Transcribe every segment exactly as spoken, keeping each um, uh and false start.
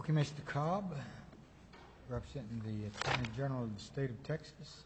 Okay, Mister Cobb, representing the Attorney General of the State of Texas.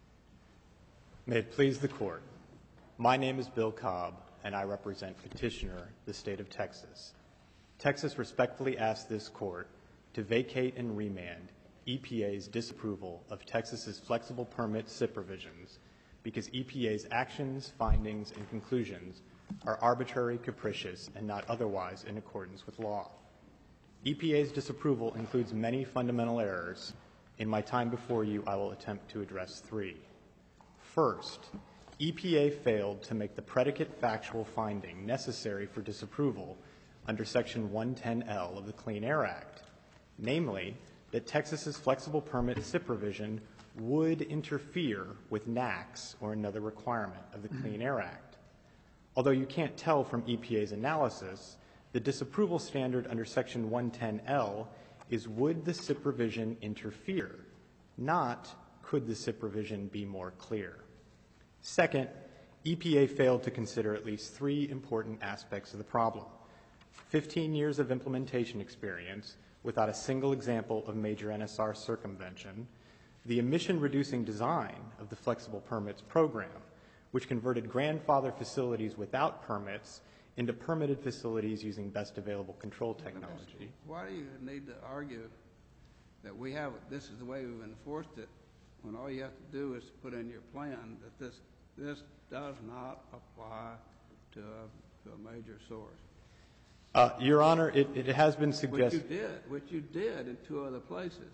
May it please the Court. My name is Bill Cobb, and I represent Petitioner, the State of Texas. Texas respectfully asks this Court to vacate and remand E P A's disapproval of Texas's flexible permit S I P provisions because E P A's actions, findings, and conclusions are arbitrary, capricious, and not otherwise in accordance with law. E P A's disapproval includes many fundamental errors. In my time before you, I will attempt to address three. First, E P A failed to make the predicate factual finding necessary for disapproval under Section one ten L of the Clean Air Act, namely that Texas's flexible permit S I P provision would interfere with N A A C S or another requirement of the Clean Air Act. Although you can't tell from E P A's analysis, the disapproval standard under Section one ten L is would the S I P provision interfere, not could the S I P provision be more clear. Second, E P A failed to consider at least three important aspects of the problem. Fifteen years of implementation experience without a single example of major N S R circumvention, the emission-reducing design of the flexible permits program, which converted grandfather facilities without permits into permitted facilities using best available control technology. Why do you need to argue that we have, this is the way we've enforced it, when all you have to do is put in your plan that this, this does not apply to a, to a major source? Uh, Your Honor, it, it has been suggested. Which you did, which you did in two other places.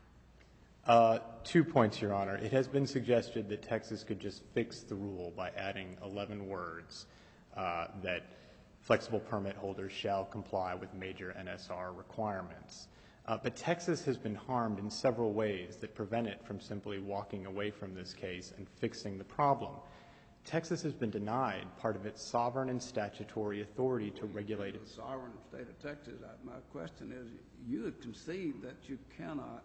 Uh, two points, Your Honor. It has been suggested that Texas could just fix the rule by adding eleven words uh, that flexible permit holders shall comply with major N S R requirements. Uh, but Texas has been harmed in several ways that prevent it from simply walking away from this case and fixing the problem. Texas has been denied part of its sovereign and statutory authority to regulate it. The sovereign state of Texas, I, my question is, you would concede that you cannot,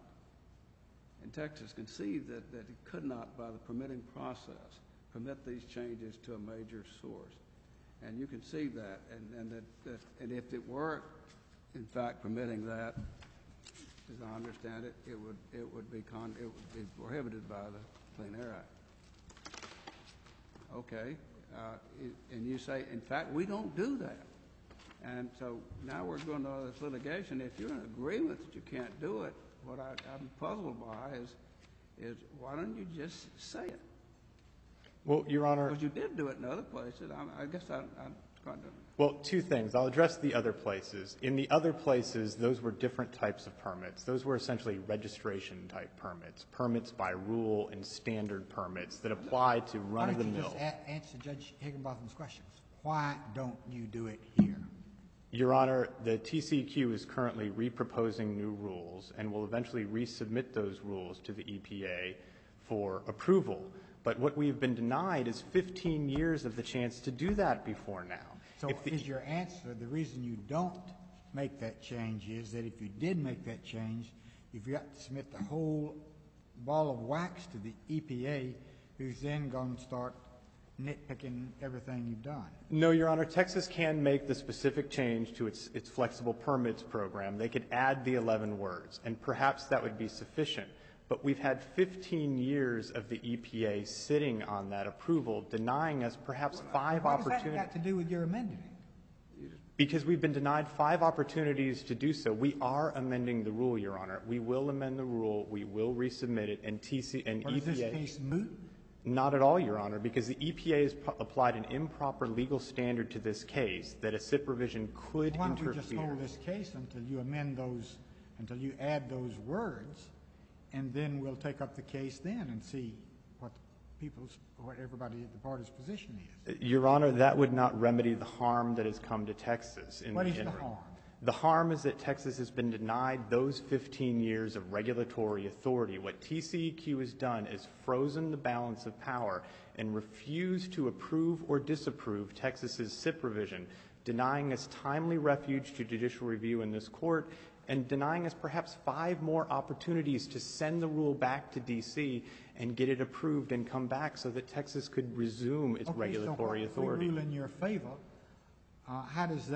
in Texas, concede that, that it could not, by the permitting process, permit these changes to a major source. And you concede that, and, and that, that, and if it were, in fact, permitting that, as I understand it, it would it would be con it would be prohibited by the Clean Air Act. Okay, uh, it, and you say, in fact, we don't do that, and so now we're going to this litigation. If you're in agreement that you can't do it, what I, I'm puzzled by is is why don't you just say it? Well, Your Honor, because you did do it in other places. I, I guess I, I'm going to. Well, two things. I'll address the other places. In the other places, those were different types of permits. Those were essentially registration-type permits, permits by rule and standard permits that apply to run-of-the-mill. Why don't you just a- answer Judge Higginbotham's questions? Why don't you do it here? Your Honor, the T C E Q is currently reproposing new rules and will eventually resubmit those rules to the E P A for approval. But what we've been denied is fifteen years of the chance to do that before now. So if the, is your answer, the reason you don't make that change is that if you did make that change, you've got to submit the whole ball of wax to the E P A, who's then going to start nitpicking everything you've done? No, Your Honor. Texas can make the specific change to its, its flexible permits program. They could add the eleven words, and perhaps that would be sufficient. But we've had fifteen years of the E P A sitting on that approval, denying us perhaps five what opportunities. What does that got to do with your amending it? Because we've been denied five opportunities to do so. We are amending the rule, Your Honor. We will amend the rule. We will resubmit it. And T C and What, E P A. is this case moot? Not at all, Your Honor, because the E P A has p- applied an improper legal standard to this case that a S I P provision could Why don't interfere. we just hold this case until you amend those, until you add those words, and then we'll take up the case then and see what the people's, what everybody, the party's position is. Your Honor, that would not remedy the harm that has come to Texas. In What the is the interim. harm? The harm is that Texas has been denied those fifteen years of regulatory authority. What T C E Q has done is frozen the balance of power and refused to approve or disapprove Texas's S I P provision, denying us timely refuge to judicial review in this court and denying us perhaps five more opportunities to send the rule back to D C and get it approved and come back so that Texas could resume its Okay, regulatory so authority. if we rule in your favor, uh, how does that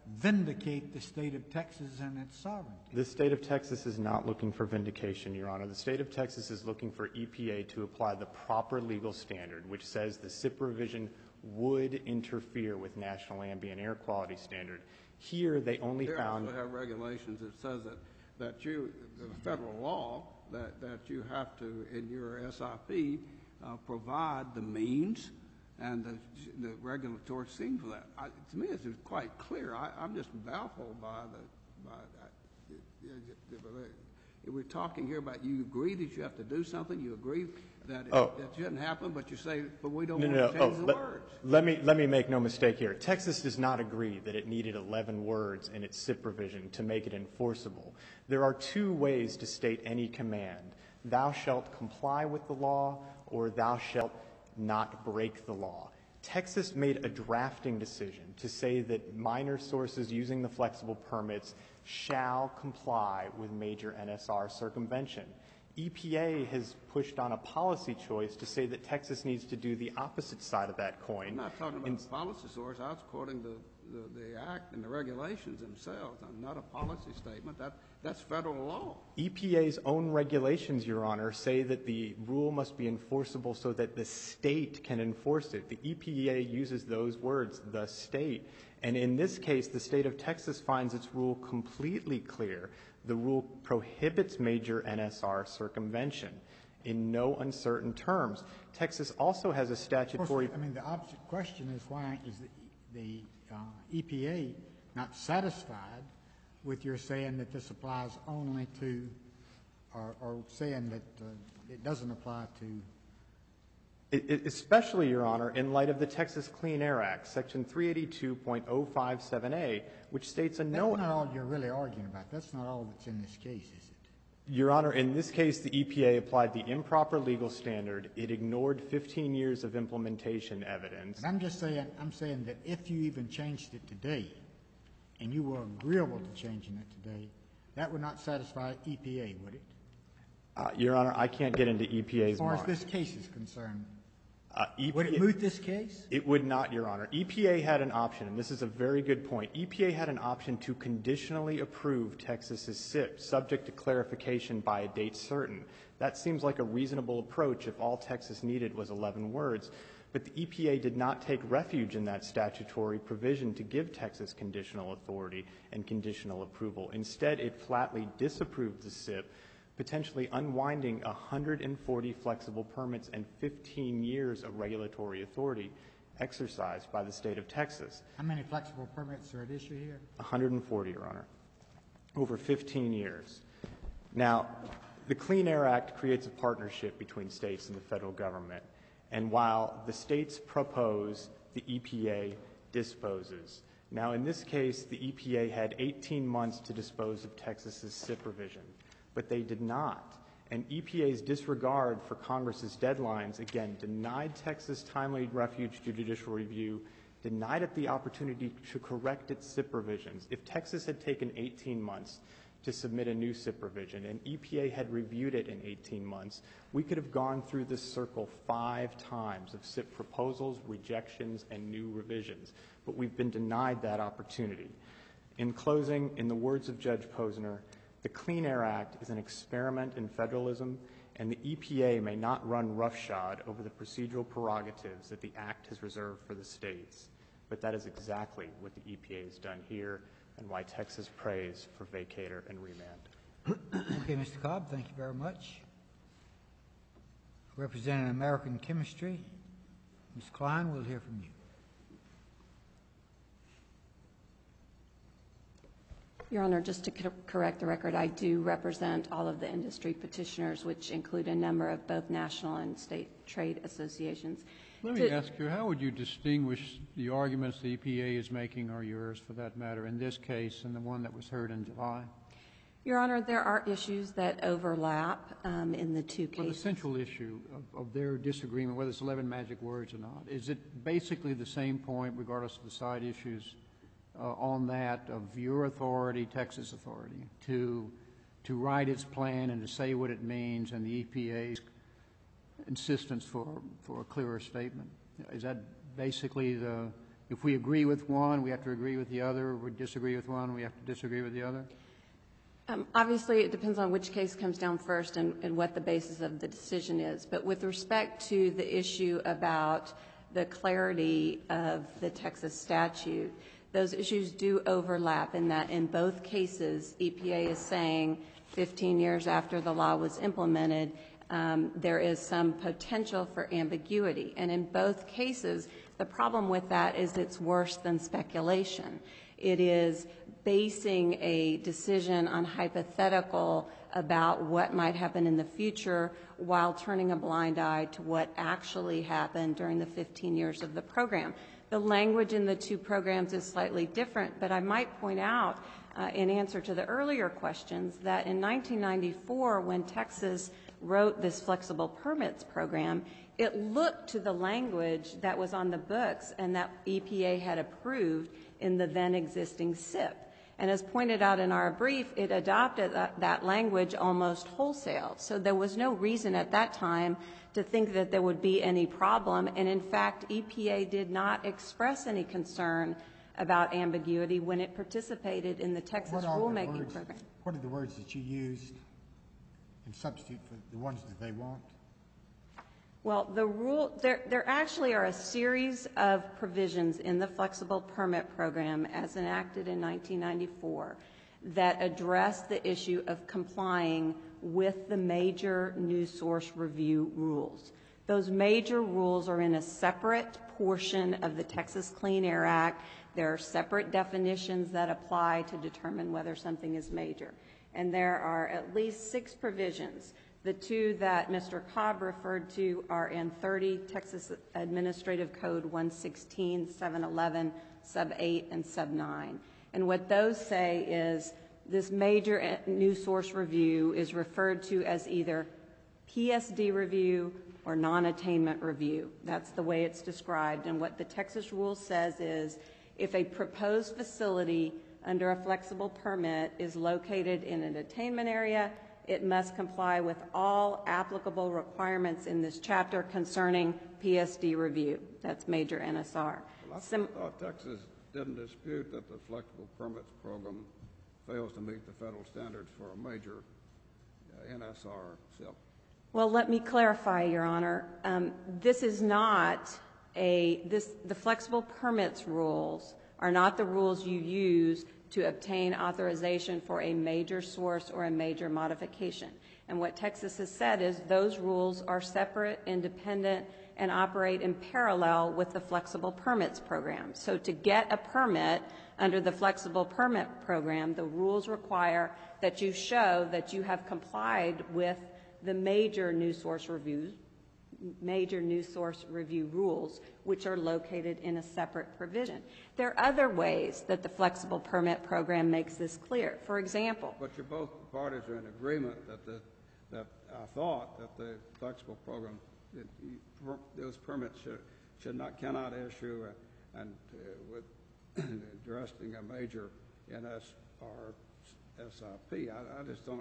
vindicate the state of Texas and its sovereignty. The state of Texas is not looking for vindication, Your Honor. The state of Texas is looking for E P A to apply the proper legal standard, which says the SIP revision would interfere with national ambient air quality standard. Here, they only They found... also have regulations that says that, that you, the federal law, that, that you have to, in your S I P, uh, provide the means and the, the regulatory scheme for that. I, to me, it's quite clear. I, I'm just baffled by the, by that. We're talking here about you agree that you have to do something, you agree that it, Oh. that shouldn't happen, but you say, but we don't No, want no, to no. change Oh, the let, words. let me let me make no mistake here. Texas does not agree that it needed eleven words in its SIP revision to make it enforceable. There are two ways to state any command: "Thou shalt comply with the law," or "Thou shalt not break the law." Texas made a drafting decision to say that minor sources using the flexible permits shall comply with major N S R circumvention. E P A has pushed on a policy choice to say that Texas needs to do the opposite side of that coin. I'm not talking about In- the policy source. I was quoting the, the, the act and the regulations themselves. I'm not a policy statement. That, that's federal law. E P A's own regulations, Your Honor, say that the rule must be enforceable so that the state can enforce it. The E P A uses those words, the state. And in this case, the state of Texas finds its rule completely clear. The rule prohibits major N S R circumvention in no uncertain terms. Texas also has a Of statutory... course, I mean, the opposite question is, why is the, the uh, E P A not satisfied with your saying that this applies only to, or, or saying that uh, it doesn't apply to? It, it, especially, Your Honor, in light of the Texas Clean Air Act, Section three eighty-two point oh five seven A, which states a no... That's not all you're really arguing about. That's not all that's in this case, is it? Your Honor, in this case, the E P A applied the improper legal standard. It ignored fifteen years of implementation evidence. And I'm just saying, I'm saying that if you even changed it today, and you were agreeable to changing it today, that would not satisfy E P A, would it? Uh, Your Honor, I can't get into E P A's As far as mind. this case is concerned, Uh, E P A would it moot this case? It would not, Your Honor. E P A had an option, and this is a very good point. E P A had an option to conditionally approve Texas's SIP, subject to clarification by a date certain. That seems like a reasonable approach if all Texas needed was eleven words. But the E P A did not take refuge in that statutory provision to give Texas conditional authority and conditional approval. Instead, it flatly disapproved the SIP, potentially unwinding one hundred forty flexible permits and fifteen years of regulatory authority exercised by the state of Texas. How many flexible permits are at issue here? one hundred forty, Your Honor, over fifteen years. Now, the Clean Air Act creates a partnership between states and the federal government. And while the states propose, the E P A disposes. Now, in this case, the E P A had eighteen months to dispose of Texas's SIP revision, but they did not. And E P A's disregard for Congress's deadlines, again, denied Texas timely refuge to judicial review, denied it the opportunity to correct its SIP revisions. If Texas had taken eighteen months to submit a new SIP revision and E P A had reviewed it in eighteen months, we could have gone through this circle five times of SIP proposals, rejections, and new revisions. But we've been denied that opportunity. In closing, in the words of Judge Posner, the Clean Air Act is an experiment in federalism, and the E P A may not run roughshod over the procedural prerogatives that the Act has reserved for the states. But that is exactly what the E P A has done here, and why Texas prays for vacator and remand. Okay, Mister Cobb, thank you very much. Representing American Chemistry, Miz Klein, we'll hear from you. Your Honor, just to co- correct the record, I do represent all of the industry petitioners, which include a number of both national and state trade associations. Let me ask you, how would you distinguish the arguments the E P A is making, or yours for that matter, in this case and the one that was heard in July? Your Honor, there are issues that overlap um, in the two cases. Well, the central issue of, of their disagreement, whether it's eleven magic words or not, is it basically the same point, regardless of the side issues, uh, on that of your authority, Texas authority, to to write its plan and to say what it means, and the E P A's insistence for for a clearer statement? Is that basically the if we agree with one, we have to agree with the other, if we disagree with one, we have to disagree with the other? Um, obviously, it depends on which case comes down first and, and what the basis of the decision is. But with respect to the issue about the clarity of the Texas statute, those issues do overlap in that in both cases, E P A is saying fifteen years after the law was implemented, um, there is some potential for ambiguity. And in both cases, the problem with that is it's worse than speculation. It is basing a decision on hypothetical about what might happen in the future while turning a blind eye to what actually happened during the fifteen years of the program. The language in the two programs is slightly different, but I might point out uh, in answer to the earlier questions that in nineteen ninety-four, when Texas wrote this flexible permits program, it looked to the language that was on the books and that E P A had approved in the then existing S I P. And as pointed out in our brief, it adopted that, that language almost wholesale. So there was no reason at that time to think that there would be any problem. And in fact, E P A did not express any concern about ambiguity when it participated in the Texas What are the rulemaking words- program. What are the words that you used and substitute for the ones that they want? Well, the rule, there, there actually are a series of provisions in the flexible permit program as enacted in nineteen ninety-four that address the issue of complying with the major new source review rules. Those major rules are in a separate portion of the Texas Clean Air Act. There are separate definitions that apply to determine whether something is major. And there are at least six provisions. The two that Mister Cobb referred to are in thirty Texas Administrative Code one sixteen, seven eleven, sub eight, and sub nine. And what those say is this major new source review is referred to as either P S D review or non-attainment review. That's the way it's described. And what the Texas rule says is if a proposed facility under a flexible permit is located in an attainment area, it must comply with all applicable requirements in this chapter concerning P S D review. That's major N S R. Well, I Sim- thought Texas didn't dispute that the flexible permits program fails to meet the federal standards for a major uh, N S R S I P. Well, let me clarify, Your Honor. Um, this is not a, this, the flexible permits rules are not the rules you use to obtain authorization for a major source or a major modification. And what Texas has said is those rules are separate, independent, and operate in parallel with the flexible permits program. So to get a permit under the flexible permit program, the rules require that you show that you have complied with the major new source reviews, major new source review rules, which are located in a separate provision. There are other ways that the flexible permit program makes this clear. For example, But you're both parties are in agreement that the, that I thought that the flexible program, that you, per, those permits should, should not, cannot issue a, and uh, with addressing a major N S R S I P. I, I just don't,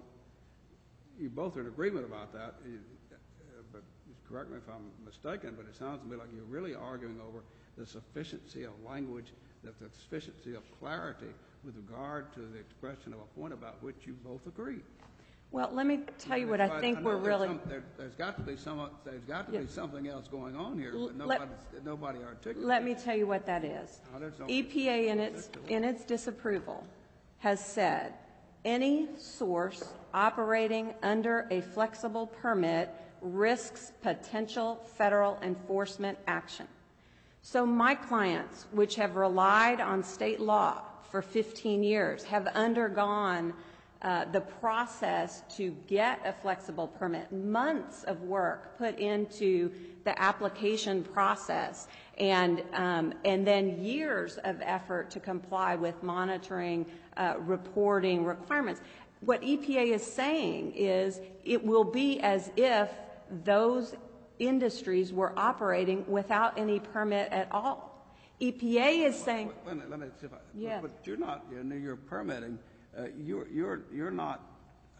you both are in agreement about that, you, uh, but correct me if I'm mistaken, but it sounds to me like you're really arguing over the sufficiency of language, that the sufficiency of clarity with regard to the expression of a point about which you both agree. well, let me tell you what I But think know we're there's really... some- there, there's got to be some, there's got to be Yes. something else going on here, L- but let- nobody, nobody articulates. Let me tell you what that is. I just don't- E P A in its, in its disapproval has said any source operating under a flexible permit risks potential federal enforcement action. So my clients, which have relied on state law for fifteen years, have undergone uh, the process to get a flexible permit, months of work put into the application process, and, um, and then years of effort to comply with monitoring, uh, reporting requirements. What E P A is saying is it will be as if those industries were operating without any permit at all. E P A is saying... Wait, wait, let me see if I, Yeah. but you're not, you're, you're permitting, uh, you're, you're, you're not uh,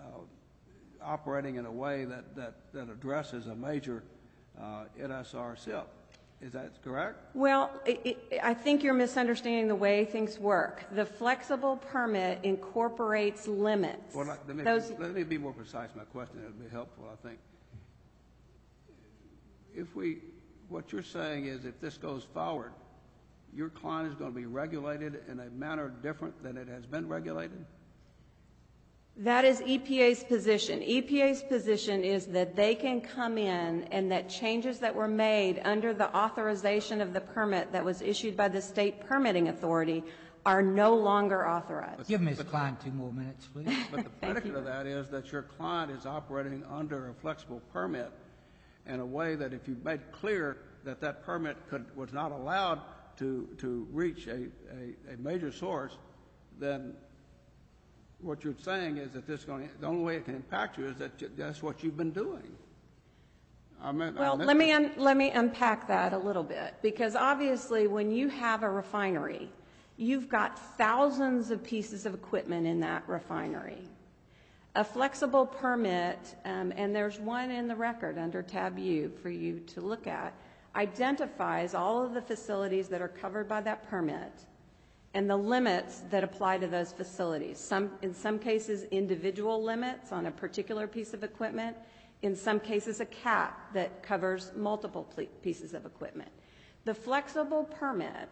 operating in a way that, that, that addresses a major uh, N S R S I P. Is that correct? Well, it, it, I think you're misunderstanding the way things work. The flexible permit incorporates limits. Well, let me, Those, let me be more precise in my question. It'll be helpful, I think. If we, what you're saying is if this goes forward, your client is going to be regulated in a manner different than it has been regulated? that is E P A's position. E P A's position is that they can come in and that changes that were made under the authorization of the permit that was issued by the state permitting authority are no longer authorized. Give Miz Klein two more minutes, please. But the predicate of that is that your client is operating under a flexible permit in a way that if you made clear that that permit could, was not allowed to, to reach a, a, a major source, then what you're saying is that this is going to, the only way it can impact you is that you, that's what you've been doing. I mean, Well, I let me, un, let me unpack that a little bit, because obviously when you have a refinery, you've got thousands of pieces of equipment in that refinery. A flexible permit, um, and there's one in the record under tab U for you to look at, identifies all of the facilities that are covered by that permit and the limits that apply to those facilities. Some, in some cases, individual limits on a particular piece of equipment. In some cases, a cap that covers multiple pieces of equipment. The flexible permit,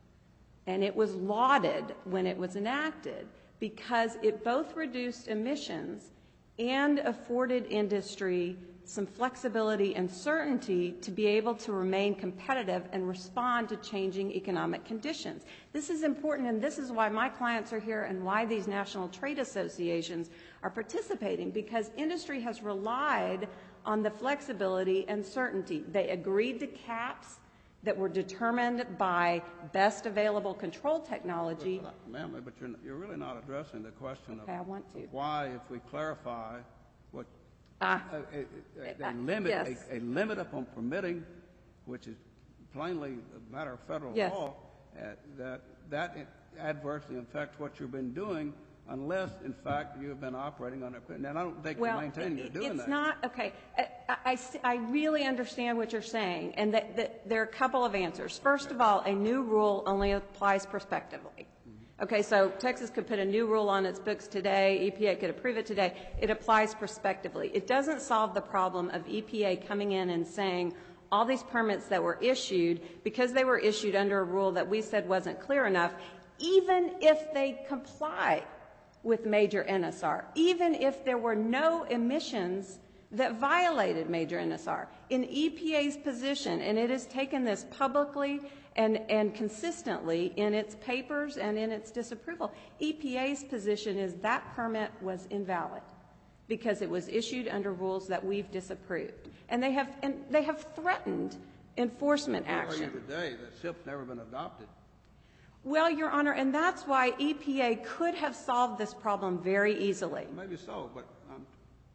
and it was lauded when it was enacted because it both reduced emissions and afforded industry some flexibility and certainty to be able to remain competitive and respond to changing economic conditions. This is important, and this is why my clients are here and why these national trade associations are participating, because industry has relied on the flexibility and certainty. They agreed to caps that were determined by best available control technology. Ma'am, but you're, you're really not addressing the question Okay, I of, want to. of why, if we clarify what Ah, a, a, a, a uh, limit, yes. a, a limit upon permitting, which is plainly a matter of federal Yes. law, uh, that that adversely affects what you've been doing, unless, in fact, you have been operating on it. And I don't think well, you're maintaining you're doing it's that. not, okay, I, I, I s- I really understand what you're saying, and that, that there are a couple of answers. First of all, a new rule only applies prospectively. Okay, so Texas could put a new rule on its books today, E P A could approve it today. It applies prospectively. It doesn't solve the problem of E P A coming in and saying all these permits that were issued, because they were issued under a rule that we said wasn't clear enough, even if they comply with major N S R, even if there were no emissions that violated major N S R. In E P A's position, and it has taken this publicly and, and consistently in its papers and in its disapproval, E P A's position is that permit was invalid because it was issued under rules that we've disapproved. And they have, and they have threatened enforcement Where are action. you today? The S I P's never been adopted. Well, Your Honor, and that's why E P A could have solved this problem very easily. Maybe so, but um,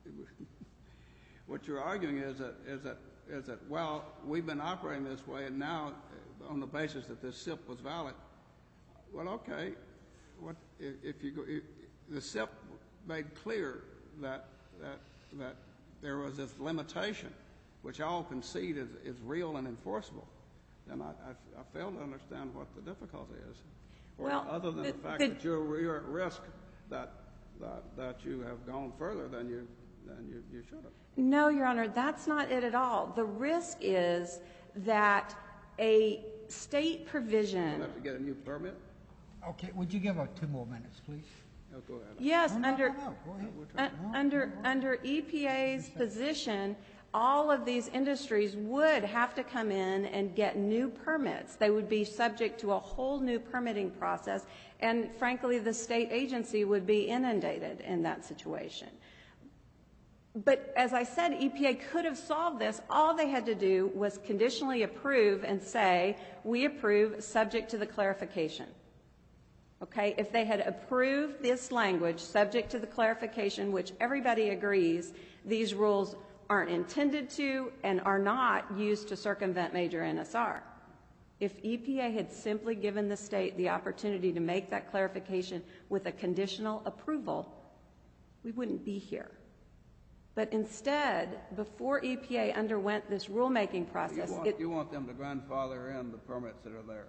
what you're arguing is that, is that, is that, well, we've been operating this way, and now, uh, on the basis that this S I P was valid, well, okay, what if, if you go, if, the S I P made clear that that that there was this limitation, which all concede is, is real and enforceable. Then I, I, I fail to understand what the difficulty is. Or Well, other than the, the- fact the- that you're, you're at risk that, that, that you have gone further than you, than you, you should have. No, Your Honor, that's not it at all. The risk is that a state You provision, have to get a new permit? Okay, would you give her two more minutes, please? Oh, go ahead. yes, No, no, under, no, no, go ahead. un- No, under, no, no. under E P A's position, all of these industries would have to come in and get new permits. They would be subject to a whole new permitting process, and frankly, the state agency would be inundated in that situation. But as I said, E P A could have solved this. All they had to do was conditionally approve and say, we approve subject to the clarification. Okay? If they had approved this language subject to the clarification, which everybody agrees these rules aren't intended to and are not used to circumvent major N S R. If E P A had simply given the state the opportunity to make that clarification with a conditional approval, we wouldn't be here. But instead, before E P A underwent this rulemaking You process, want, it, you want them to grandfather in the permits that are there.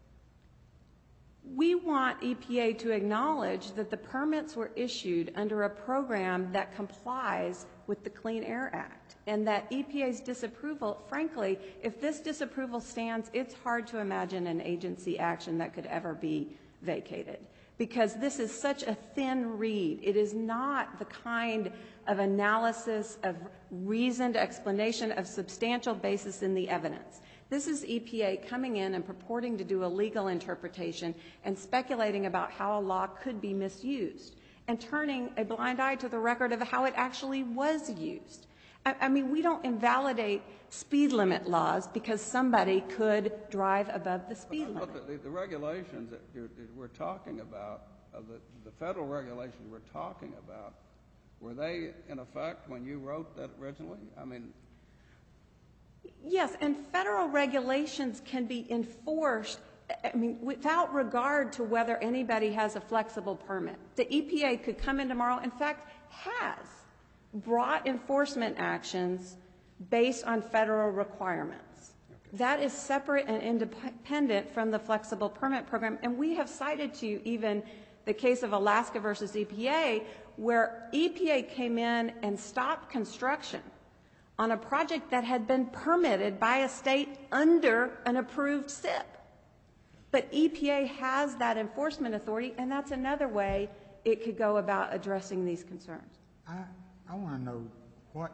we want E P A to acknowledge that the permits were issued under a program that complies with the Clean Air Act, and that E P A's disapproval, frankly, if this disapproval stands, it's hard to imagine an agency action that could ever be vacated, because this is such a thin reed. It is not the kind of analysis, of reasoned explanation, of substantial basis in the evidence. This is E P A coming in and purporting to do a legal interpretation and speculating about how a law could be misused and turning a blind eye to the record of how it actually was used. I, I mean, we don't invalidate speed limit laws because somebody could drive above the speed limit. But the, the regulations that, you're, that we're talking about, uh, the, the federal regulations we're talking about, were they in effect when you wrote that originally? I mean, yes, and federal regulations can be enforced, I mean, without regard to whether anybody has a flexible permit. The E P A could come in tomorrow, in fact, has brought enforcement actions based on federal requirements. Okay. That is separate and independent from the flexible permit program, and we have cited to you even the case of Alaska versus E P A, where E P A came in and stopped construction on a project that had been permitted by a state under an approved S I P. But E P A has that enforcement authority, and that's another way it could go about addressing these concerns. I, I want to know what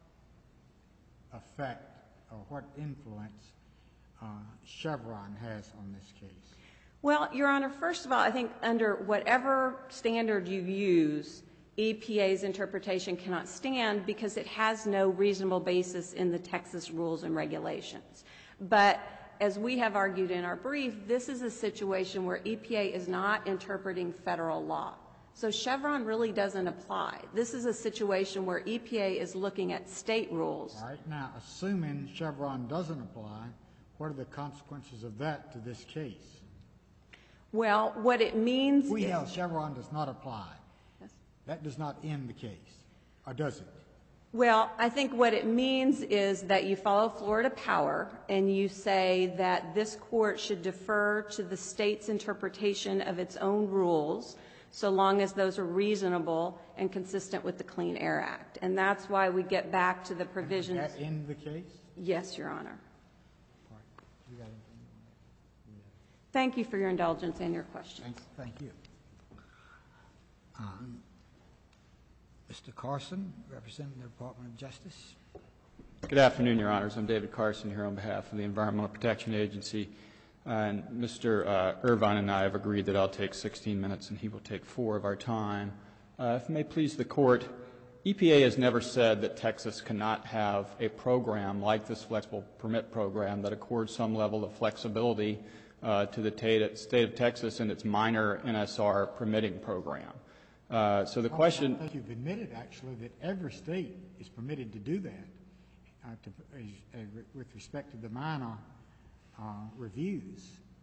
effect or what influence uh, Chevron has on this case. Well, Your Honor, first of all, I think under whatever standard you use, E P A's interpretation cannot stand because it has no reasonable basis in the Texas rules and regulations. But as we have argued in our brief, this is a situation where E P A is not interpreting federal law. So Chevron really doesn't apply. This is a situation where E P A is looking at state rules. All right. Now, assuming Chevron doesn't apply, what are the consequences of that to this case? Well, what it means We is... held Chevron does not apply. Yes. That does not end the case, or does it? Well, I think what it means is that you follow Florida Power and you say that this court should defer to the state's interpretation of its own rules so long as those are reasonable and consistent with the Clean Air Act. And that's why we get back to the provisions. Does that end the case? Yes, Your Honor. All right. You got anything? Thank you for your indulgence and your questions. Thank, thank you. Um, Mister Carson, representing the Department of Justice. Good afternoon, Your Honors. I'm David Carson here on behalf of the Environmental Protection Agency. And Mister Uh, Irvine and I have agreed that I'll take sixteen minutes and he will take four of our time. Uh, if it may please the Court, E P A has never said that Texas cannot have a program like this flexible permit program that accords some level of flexibility uh, to the state of Texas in its minor N S R permitting program. Uh, so the question... I think you've admitted, actually, that every state is permitted to do that uh, to, uh, with respect to the minor uh, reviews,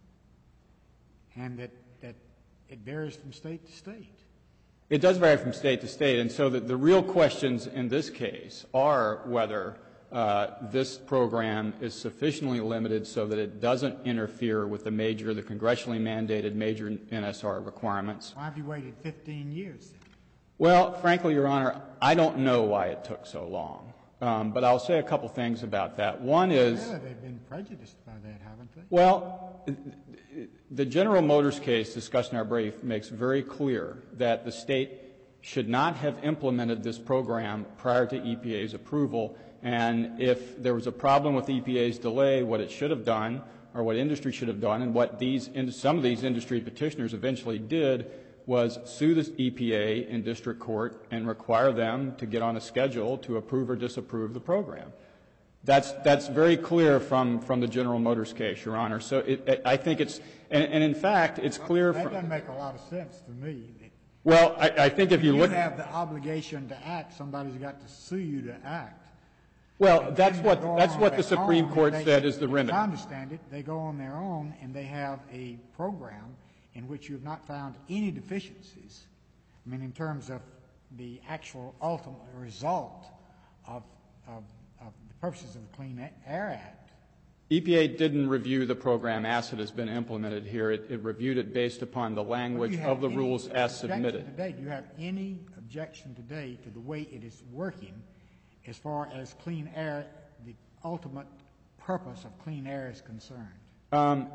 and that, that it varies from state to state. It does vary from state to state, and so the, the real questions in this case are whether uh, this program is sufficiently limited so that it doesn't interfere with the major, the congressionally mandated major N S R requirements. Why have you waited fifteen years then? Well, frankly, Your Honor, I don't know why it took so long, um, but I'll say a couple things about that. One is... Well, they've been prejudiced by that, haven't they? Well, the General Motors case discussed in our brief makes very clear that the state should not have implemented this program prior to E P A's approval, and if there was a problem with E P A's delay, what it should have done, or what industry should have done, and what these, some of these industry petitioners eventually did, was sue the E P A in district court and require them to get on a schedule to approve or disapprove the program. That's, that's very clear from, from the General Motors case, Your Honor. So it, it, I think it's, and, and in fact, it's clear that from... That doesn't make a lot of sense to me. Well, I, I think if you you look... You have the obligation to act. Somebody's got to sue you to act. Well, that's what, that's what the Supreme Court said is the remedy. As I understand it, they go on their own and they have a program in which you have not found any deficiencies. I mean, in terms of the actual ultimate result of, of, of the purposes of the Clean Air Act. E P A didn't review the program as it has been implemented here. It, it reviewed it based upon the language of the rules as submitted. Today, do you have any objection today to the way it is working as far as clean air, the ultimate purpose of clean air is concerned? Um,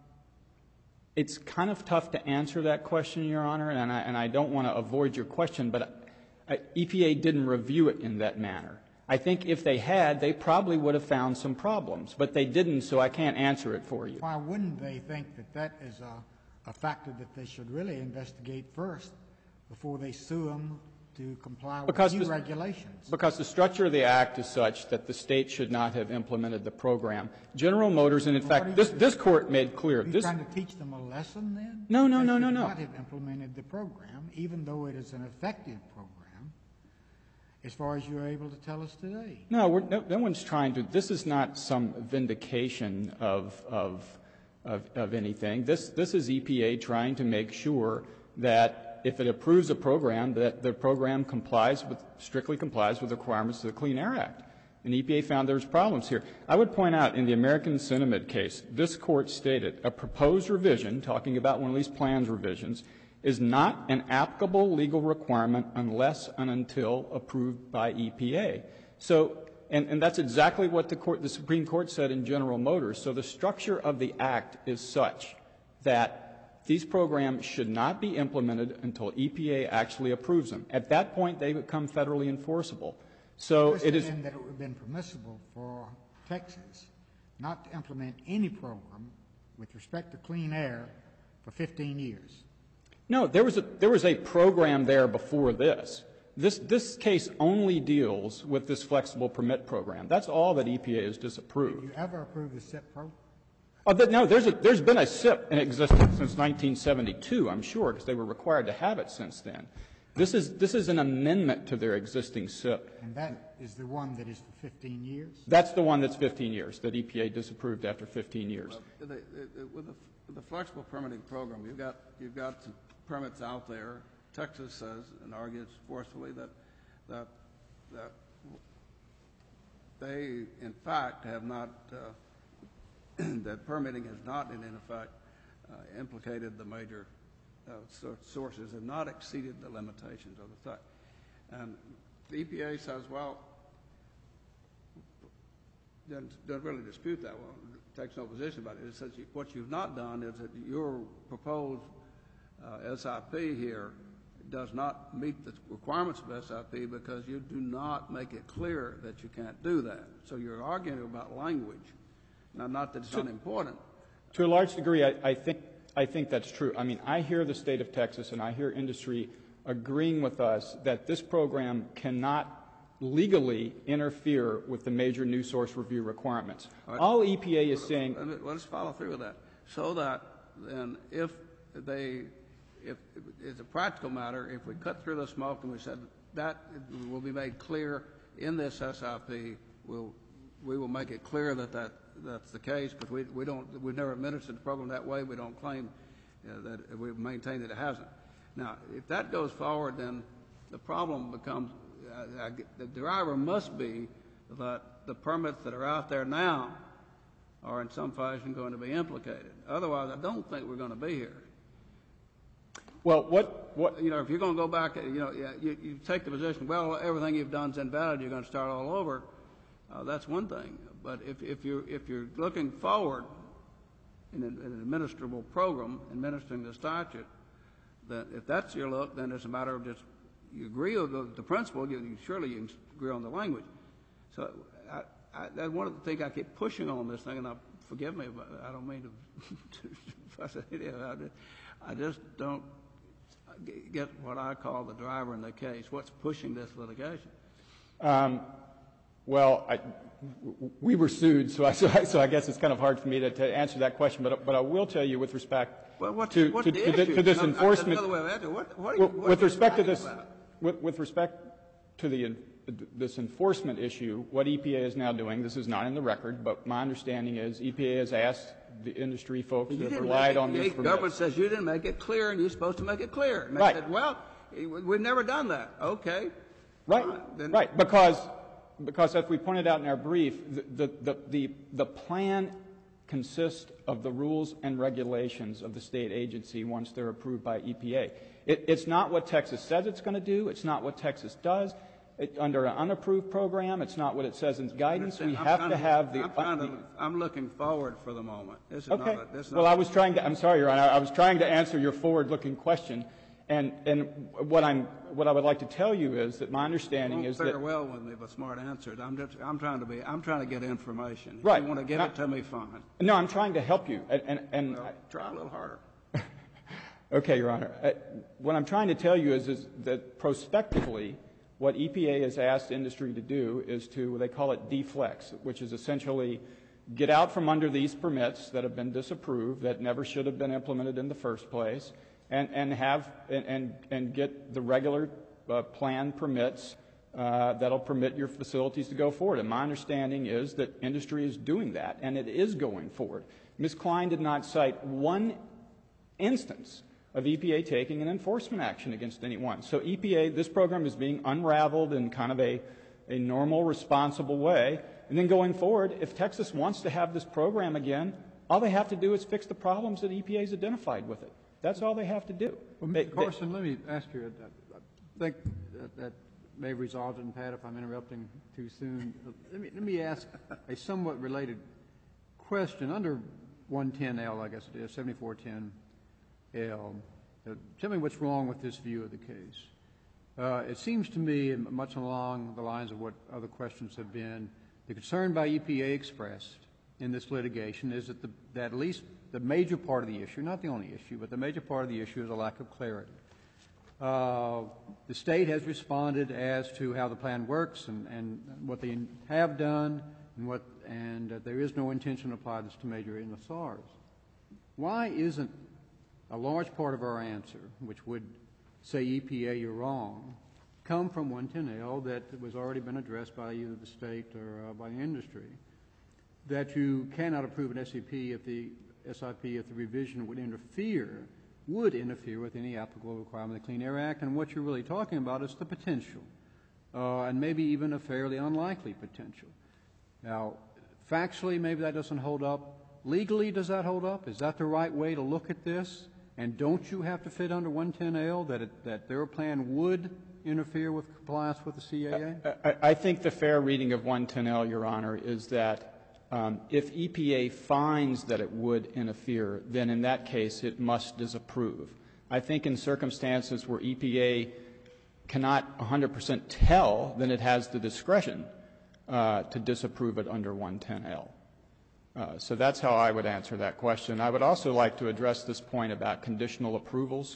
it's kind of tough to answer that question, Your Honor, and I, and I don't want to avoid your question, but uh, E P A didn't review it in that manner. I think if they had, they probably would have found some problems, but they didn't, so I can't answer it for you. Why wouldn't they think that that is a, a factor that they should really investigate first before they sue them to comply Because with new the, regulations? Because the structure of the Act is such that the State should not have implemented the program. General Motors, and in well, fact, this, this Court made clear. Are you this, trying to teach them a lesson then? No, no, they no, no, should no. not have implemented the program, even though it is an effective program, as far as you're able to tell us today. No, we're, no, no one's trying to. This is not some vindication of, of, of, of anything. This, this is E P A trying to make sure that if it approves a program, that the program complies with, strictly complies with the requirements of the Clean Air Act. And E P A found there's problems here. I would point out in the American Cinemed case, this Court stated a proposed revision, talking about one of these plans revisions, is not an applicable legal requirement unless and until approved by E P A. So, and, and that's exactly what the, court, the Supreme Court said in General Motors. So the structure of the Act is such that these programs should not be implemented until E P A actually approves them. At that point, they become federally enforceable. So it is. That it would have been permissible for Texas not to implement any program with respect to clean air for fifteen years. No, there was a, there was a program there before this. This, this case only deals with this flexible permit program. That's all that E P A has disapproved. Did you ever approve the S I P program? Oh, the, no, there's, a, there's been a S I P in existence since nineteen seventy-two, I'm sure, because they were required to have it since then. This is, this is an amendment to their existing S I P. And that is the one that is for fifteen years? That's the one that's fifteen years, that E P A disapproved after fifteen years. Well, the, the, with, the, with the flexible permitting program, you've got, you've got some permits out there. Texas says and argues forcefully that, that, that they, in fact, have not, uh, that permitting has not, in effect, uh, implicated the major uh, sources, have not exceeded the limitations of the site. And the E P A says, well, doesn't, doesn't really dispute that one, takes no position about it. It says you, what you've not done is that your proposed uh, S I P here does not meet the requirements of S I P because you do not make it clear that you can't do that. So you're arguing about language. Now, not that it's unimportant. To a large degree, I, I think I think that's true. I mean, I hear the state of Texas and I hear industry agreeing with us that this program cannot legally interfere with the major new source review requirements. All, right. All E P A is saying. Let's follow through with that. So that then, if they, if it's a practical matter, if we cut through the smoke and we said that will be made clear in this S I P, we'll, we will make it clear that that. That's the case, because we, we don't, we've never administered the program that way. We don't claim uh, that we've maintained that it hasn't. Now, if that goes forward, then the problem becomes, uh, the driver must be that the permits that are out there now are in some fashion going to be implicated. Otherwise, I don't think we're going to be here. Well, what, what, you know, if you're going to go back, you know, you, you take the position, well, everything you've done is invalid, you're going to start all over. Uh, that's one thing. But if, if, you're, if you're looking forward in an, in an administrable program, administering the statute, that if that's your look, then it's a matter of just, you agree with the, the principle, you, you surely you can agree on the language. So I, I, that's one of the things I keep pushing on this thing, and I, forgive me, but I don't mean to, to fuss at it. I just, I just don't get what I call the driver in the case. What's pushing this litigation? Um, well, I, we were sued, so I, so, I, so I guess it's kind of hard for me to, to answer that question. But, but I will tell you, with respect well, what, to, what to, to, to, to this no, enforcement, another way of asking, what, what you, what with respect to this, about? with, with respect to the this enforcement issue, what E P A is now doing, this is not in the record, but my understanding is E P A has asked the industry folks that have relied on these permits. The government says you didn't make it clear, and you're supposed to make it clear. And they right. said, well, we've never done that. Okay. Right. Uh, then, right. Because because as we pointed out in our brief, the, the, the, the plan consists of the rules and regulations of the state agency once they're approved by E P A. It, it's not what Texas says it's going to do. It's not what Texas does. It, under an unapproved program, it's not what it says in guidance. We I'm have trying to have the... I'm, trying to, I'm looking forward for the moment. This is Okay. not a, this is Well, not I was trying to, I'm sorry, Your Honor, I was trying to answer your forward-looking question. And, and what, I'm, what I would like to tell you is that my understanding is fare that... well with me, but smart answers. I'm just, I'm trying to be, I'm trying to get information. If Right. you want to give Not- it to me, fine. No, I'm trying to help you. And, and, and Well, try a little harder. Okay, Your Honor. Uh, what I'm trying to tell you is, is that prospectively, what E P A has asked industry to do is to, they call it deflex, which is essentially get out from under these permits that have been disapproved, that never should have been implemented in the first place, and, and have, and, and, and get the regular uh, plan permits uh, that'll permit your facilities to go forward. And my understanding is that industry is doing that, and it is going forward. Miz Klein did not cite one instance of E P A taking an enforcement action against anyone. So E P A, this program is being unraveled in kind of a, a normal, responsible way. And then going forward, if Texas wants to have this program again, all they have to do is fix the problems that E P A has identified with it. That's all they have to do. Well, They- Mister Carson, let me ask you, I think that, that may have resolved it, and Pat, if I'm interrupting too soon, let me, let me ask a somewhat related question. Under one ten L, I guess it is, seventy-four ten L, uh, tell me what's wrong with this view of the case. Uh, it seems to me, much along the lines of what other questions have been, the concern by E P A expressed in this litigation is that, the, that at least the major part of the issue, not the only issue, but the major part of the issue is a lack of clarity. Uh, the state has responded as to how the plan works and, and what they have done, and, what, and uh, there is no intention to apply this to major N S Rs. Why isn't a large part of our answer, which would say E P A, you're wrong, come from one ten L that was already been addressed by either the state or uh, by the industry, that you cannot approve an S I P if the S I P if the revision would interfere, would interfere with any applicable requirement of the Clean Air Act, and what you're really talking about is the potential, uh, and maybe even a fairly unlikely potential. Now, factually, maybe that doesn't hold up. Legally, does that hold up? Is that the right way to look at this? And don't you have to fit under one ten L that, it, that their plan would interfere with compliance with the C A A? I, I think the fair reading of one ten L, Your Honor, is that um, if E P A finds that it would interfere, then in that case it must disapprove. I think in circumstances where E P A cannot one hundred percent tell, then it has the discretion uh, to disapprove it under one ten L. Uh, so that's how I would answer that question. I would also like to address this point about conditional approvals.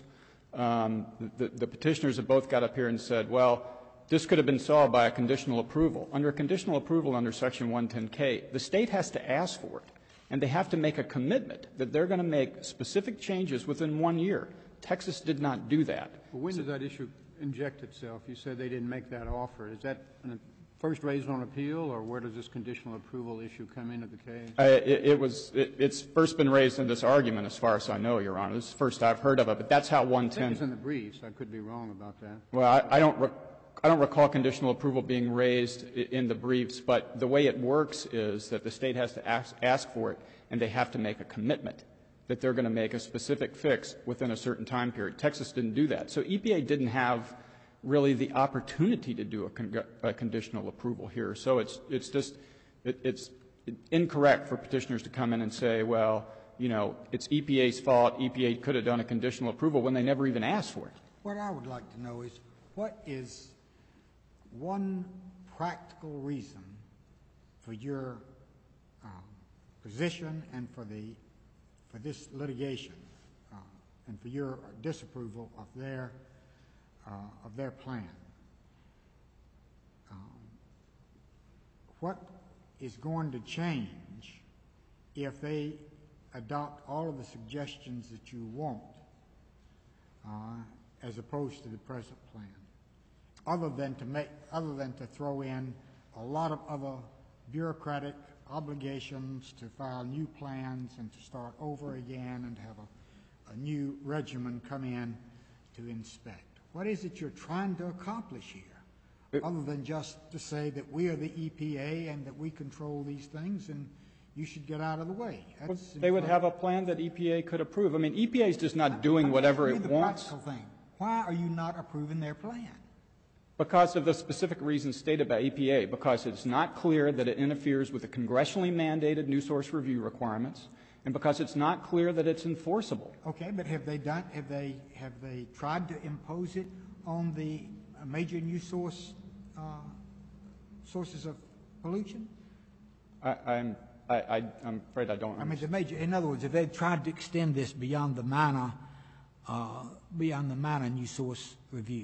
Um, the, the petitioners have both got up here and said, well, this could have been solved by a conditional approval. Under a conditional approval under Section one ten K, the state has to ask for it, and they have to make a commitment that they're going to make specific changes within one year. Texas did not do that. Well, when does that issue inject itself? You said they didn't make that offer. Is that an first raised on appeal, or where does this conditional approval issue come into the case? Uh, it, it was, it, it's first been raised in this argument, as far as I know, Your Honor. This is the first I've heard of it, but that's how one I think ten. it's in the briefs. I could be wrong about that. Well, I, I don't, re- I don't recall conditional approval being raised i- in the briefs, but the way it works is that the state has to ask, ask for it, and they have to make a commitment that they're going to make a specific fix within a certain time period. Texas didn't do that. So E P A didn't have really the opportunity to do a, con- a conditional approval here. So it's, it's just, it, it's incorrect for petitioners to come in and say, well, you know, it's E P A's fault, E P A could have done a conditional approval when they never even asked for it. What I would like to know is, what is one practical reason for your um, position and for the for this litigation uh, and for your disapproval of their uh, of their plan? Um, what is going to change if they adopt all of the suggestions that you want, uh, as opposed to the present plan, other than to make, other than to throw in a lot of other bureaucratic obligations to file new plans and to start over again and to have a, a new regimen come in to inspect? What is it you're trying to accomplish here, other than just to say that we are the E P A and that we control these things and you should get out of the way. That's They would have a plan that E P A could approve. I mean, E P A is just not doing whatever it the wants. practical thing. Why are you not approving their plan? Because of the specific reasons stated by E P A, because it's not clear that it interferes with the congressionally mandated new source review requirements, and because it's not clear that it's enforceable. Okay, but have they done, have they, have they tried to impose it on the uh, major new source, uh, sources of pollution? I, I'm, I, I, I'm afraid I don't I mean, understand. the major, in other words, if they tried to extend this beyond the minor, uh, beyond the minor new source review.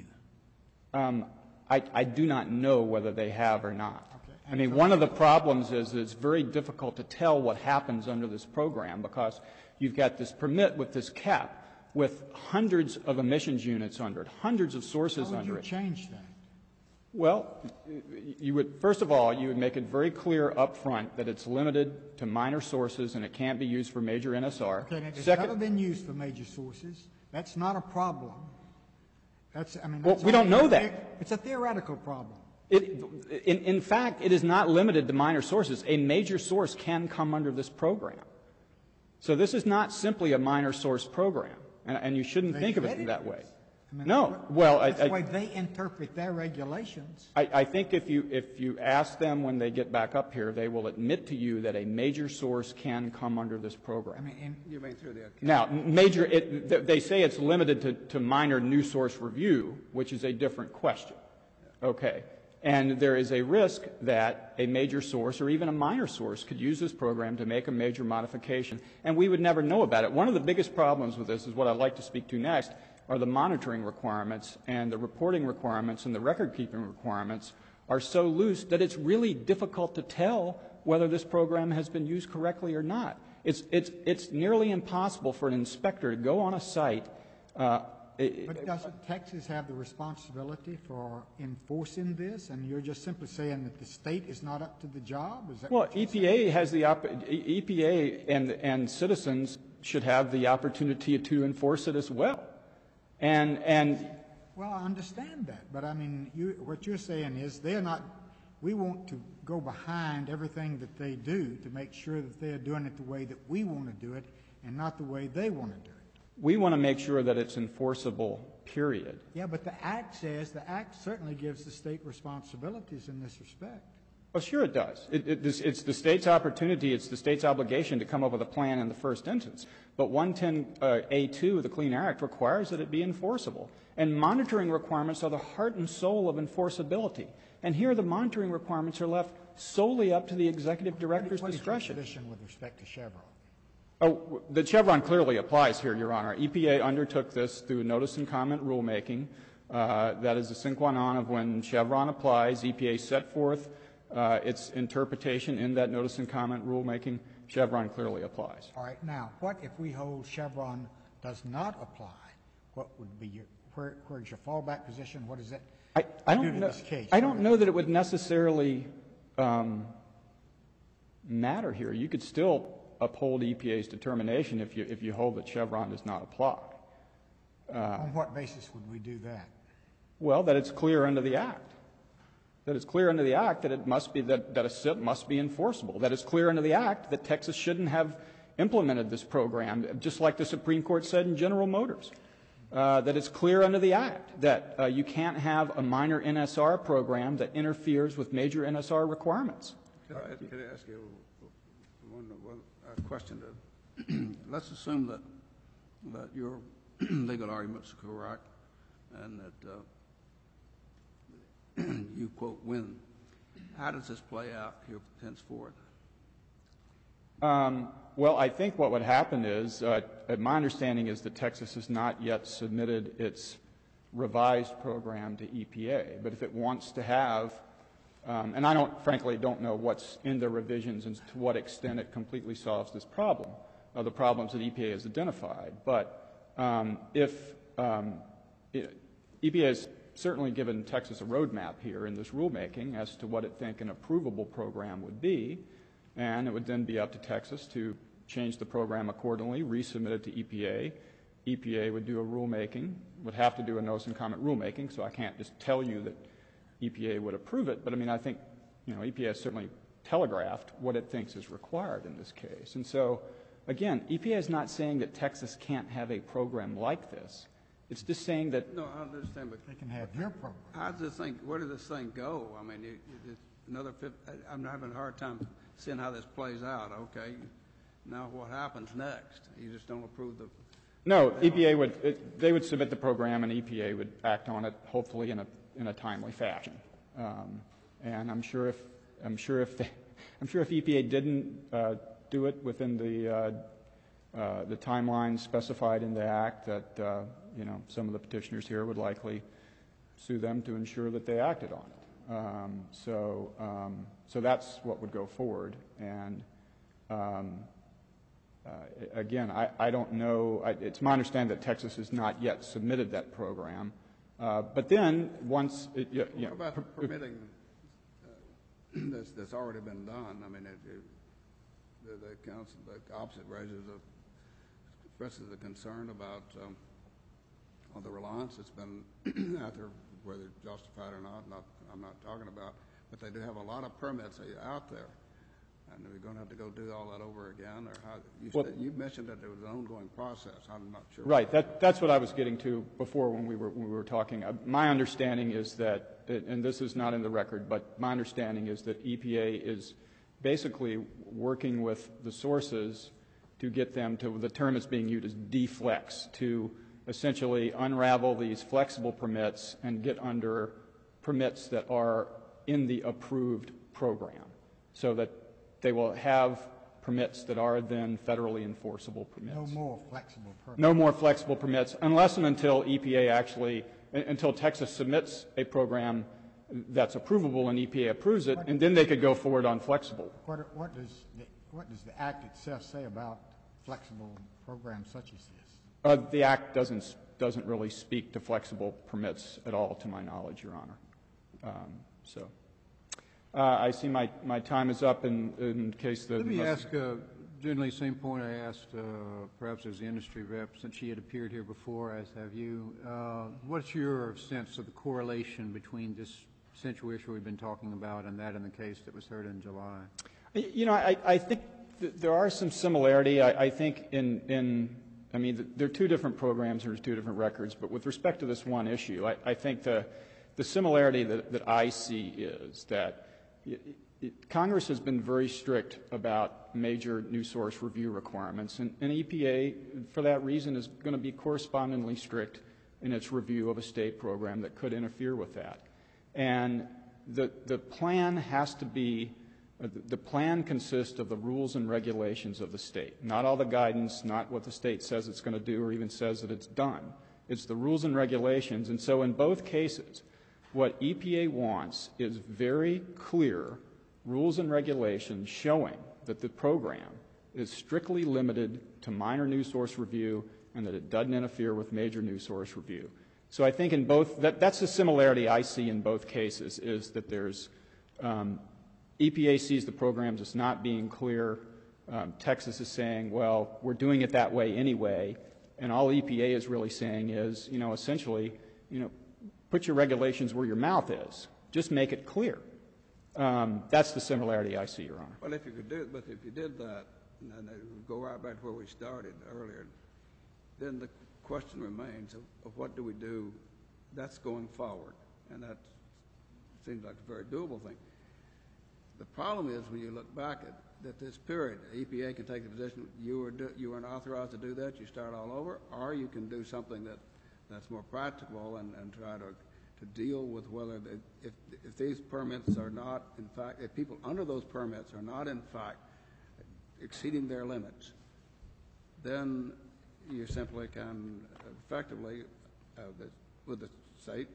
Um, I, I do not know whether they have or not. Okay. I mean, one of the problems is that it's very difficult to tell what happens under this program because you've got this permit with this cap with hundreds of emissions units under it, hundreds of sources How would under you it. change that? Well, you would, first of all, you would make it very clear up front that it's limited to minor sources and it can't be used for major N S R. Okay, now, it's Second, never been used for major sources. That's not a problem. That's, I mean, Well, that's we don't all- know that. It's a theoretical problem. It, in, in fact, it is not limited to minor sources. A major source can come under this program. So this is not simply a minor source program, and, and you shouldn't They think of said it it that way. is. I mean, No, that's well, I, That's the I, way they interpret their regulations. I, I think if you, if you ask them when they get back up here, they will admit to you that a major source can come under this I program. mean, and You mean through the account? Now, major, it, th- they say it's limited to, to minor new source review, which is a different question. Okay. And there is a risk that a major source or even a minor source could use this program to make a major modification, and we would never know about it. One of the biggest problems with this is what I'd like to speak to next are the monitoring requirements, and the reporting requirements and the record-keeping requirements are so loose that it's really difficult to tell whether this program has been used correctly or not. It's, it's, it's nearly impossible for an inspector to go on a site. Uh, it, But doesn't Texas have the responsibility for enforcing this? And you're just simply saying that the state is not up to the job? Is that well, what you're E P A has the op- E P A and, and citizens should have the opportunity to enforce it as well. And, and Well, I understand that, but I mean, you, what you're saying is they're not, we want to go behind everything that they do to make sure that they're doing it the way that we want to do it and not the way they want to do it. we want to make sure that it's enforceable, period. Yeah, but the Act says, the Act certainly gives the state responsibilities in this respect. Well, sure it does. It, it, this, it's the state's opportunity, it's the state's obligation to come up with a plan in the first instance. But one ten A two of the Clean Air Act requires that it be enforceable. And monitoring requirements are the heart and soul of enforceability. And here the monitoring requirements are left solely up to the executive director's What is your discretion. position with respect to Chevron? Oh, the Chevron clearly applies here, Your Honor. E P A undertook this through a notice and comment rulemaking. Uh, that is the sine qua non of when Chevron applies. E P A set forth uh, its interpretation in that notice and comment rulemaking. Chevron clearly applies. All right, now, what if we hold Chevron does not apply? What would be your, where, where's your fallback position? What is it? I, I do don't to know. this case? I don't know that it would necessarily um, matter here. You could still uphold E P A's determination if you if you hold that Chevron does not apply. On what basis would we do that? Well, that it's clear under the Act. That it's clear under the Act that it must be that, that a S I P must be enforceable. That it's clear under the Act that Texas shouldn't have implemented this program, just like the Supreme Court said in General Motors. Uh, that it's clear under the Act that uh, you can't have a minor N S R program that interferes with major N S R requirements. Could I, could I ask you one, one a question? To, let's assume that that your legal arguments are correct, and that uh, you quote win. How does this play out here henceforth? Um, well, I think what would happen is, uh, my understanding is that Texas has not yet submitted its revised program to E P A. But if it wants to have, um, and I don't, frankly, don't know what's in the revisions and to what extent it completely solves this problem, uh, the problems that E P A has identified. But um, if um, it, E P A has certainly given Texas a roadmap here in this rulemaking as to what it think an approvable program would be, and it would then be up to Texas to change the program accordingly, resubmit it to E P A. E P A would do a rulemaking, would have to do a notice and comment rulemaking, so I can't just tell you that E P A would approve it. But, I mean, I think, you know, E P A has certainly telegraphed what it thinks is required in this case. And so, again, E P A is not saying that Texas can't have a program like this. It's just saying that... No, I understand, but... They can have your program. How's this thing, where does this thing go? I mean, it, it, another fifth, I'm having a hard time seeing how this plays out, okay? Now what happens next? You just don't approve the... No, E P A would, it, they would submit the program and E P A would act on it, hopefully in a, in a timely fashion. Um, and I'm sure if, I'm sure if, they, I'm sure if E P A didn't uh, do it within the, uh, uh, the timeline specified in the Act, that, uh, you know, some of the petitioners here would likely sue them to ensure that they acted on it. Um, so, um, so that's what would go forward. And um, uh, again, I, I don't know. I, it's my understanding that Texas has not yet submitted that program. Uh, but then once, it, you, you What know, about the permitting uh, that's, that's already been done? I mean, it, it, the, the council, the opposite raises a, expresses a concern about um, on the reliance that's been out there, whether justified or not, not, I'm not talking about, but they do have a lot of permits out there. And we're going to have to go do all that over again, or how, you, well, said, you mentioned that there was an ongoing process. I'm not sure. Right, that, that's what I was getting to before when we were, when we were talking. Uh, my understanding is that, and this is not in the record, but my understanding is that E P A is basically working with the sources to get them to, the term is being used as deflex, to essentially unravel these flexible permits and get under permits that are in the approved program, so that they will have permits that are then federally enforceable permits. No more flexible permits. No more flexible permits, unless and until E P A actually, until Texas submits a program that's approvable and E P A approves it, and then they could go forward on flexible. What, what does the, what does the Act itself say about flexible programs such as this? Uh, the Act doesn't, doesn't really speak to flexible permits at all, to my knowledge, Your Honor. Um, so, uh, I see my, my time is up in, in case the... Let me ask, uh, generally the same point I asked uh, perhaps as the industry rep, since she had appeared here before, as have you. Uh, what's your sense of the correlation between this central issue we've been talking about and that in the case that was heard in July? You know, I, I think th there are some similarity. I, I think in, in I mean, there are two different programs and there's two different records, but with respect to this one issue, I, I think the, the similarity that, that I see is that it, it, Congress has been very strict about major new source review requirements, and, and E P A, for that reason, is going to be correspondingly strict in its review of a state program that could interfere with that. And the, the plan has to be The plan consists of the rules and regulations of the state, not all the guidance, not what the state says it's going to do or even says that it's done. It's the rules and regulations. And so in both cases, what E P A wants is very clear rules and regulations showing that the program is strictly limited to minor new source review and that it doesn't interfere with major new source review. So I think in both, that, that's the similarity I see in both cases, is that there's um, E P A sees the programs as not being clear. Um, Texas is saying, well, we're doing it that way anyway. And all E P A is really saying is, you know, essentially, you know, put your regulations where your mouth is. Just make it clear. Um, that's the similarity I see, Your Honor. Well, if you could do it, but if you did that, and then go right back to where we started earlier, then the question remains of, of what do we do that's going forward. And that seems like a very doable thing. The problem is when you look back at that this period, the E P A can take the position you were do, you weren't authorized to do that, you start all over, or you can do something that that's more practical and, and try to to deal with whether they, if if these permits are not in fact, if people under those permits are not in fact exceeding their limits, then you simply can effectively uh, the, with the state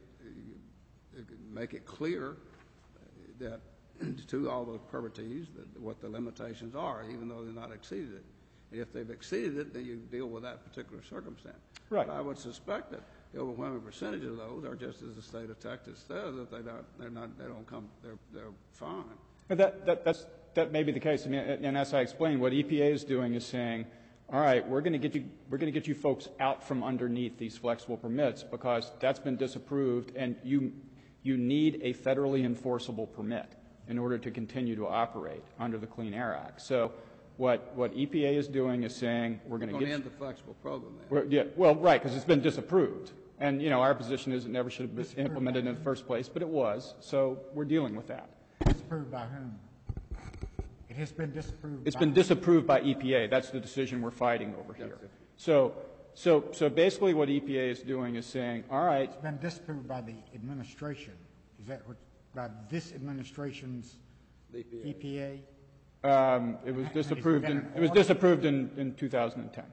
uh, make it clear that to all the permittees that what the limitations are, even though they're not exceeded it. And if they've exceeded it, then you deal with that particular circumstance. Right. But I would suspect that the overwhelming percentage of those are just as the state of Texas says, that they don't, they're not, they don't come, they're, they're fine. But that, that, that's, that may be the case. I mean, and as I explained, what E P A is doing is saying, all right, we're going to get you, we're going to get you folks out from underneath these flexible permits because that's been disapproved, and you, you need a federally enforceable permit in order to continue to operate under the Clean Air Act. So what, what E P A is doing is saying we're going to get... end the flexible program then. We're, yeah, well, right, because it's been disapproved. And, you know, our position is it never should have been implemented in the first place, but it was. So we're dealing with that. Disapproved by whom? It has been disapproved It's by... been disapproved by E P A. That's the decision we're fighting over here. So, so, so basically what E P A is doing is saying, all right, It's been disapproved by the administration. Is that what, by this administration's E P A? um, it was And has disapproved there in, been an it was order? disapproved in, in two thousand ten.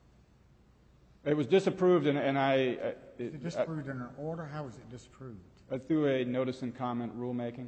It was disapproved and, and I, uh, Is it, it disapproved in an order? How was it disapproved? uh, through a notice and comment rulemaking.